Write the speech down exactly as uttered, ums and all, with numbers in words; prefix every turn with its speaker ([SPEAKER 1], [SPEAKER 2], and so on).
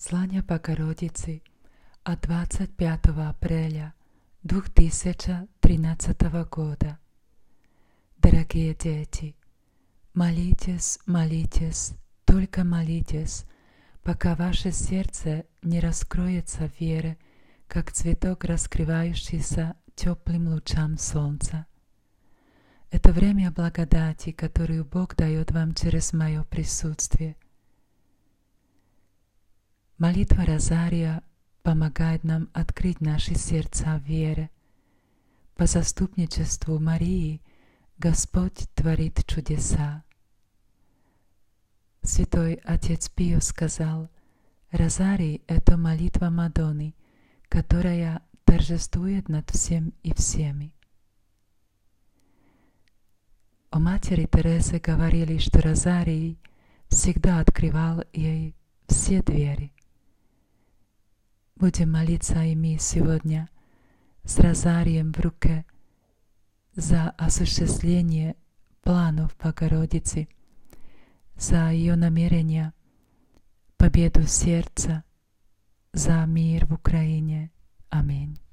[SPEAKER 1] Послание Богородицы от двадцать пятого апреля две тысячи тринадцатого года. Дорогие дети, молитесь, молитесь, только молитесь, пока ваше сердце не раскроется в вере, как цветок, раскрывающийся теплым лучам солнца. Это время благодати, которую Бог дает вам через мое присутствие. Молитва Розария помогает нам открыть наши сердца в вере. По заступничеству Марии Господь творит чудеса. Святой Отец Пио сказал: «Розарий — это молитва Мадонны, которая торжествует над всем и всеми». О матери Терезе говорили, что Розарий всегда открывал ей все двери. Будем молиться и мы сегодня с розарием в руке за осуществление планов Богородицы, за ее намерения, победу сердца, за мир в Украине. Аминь.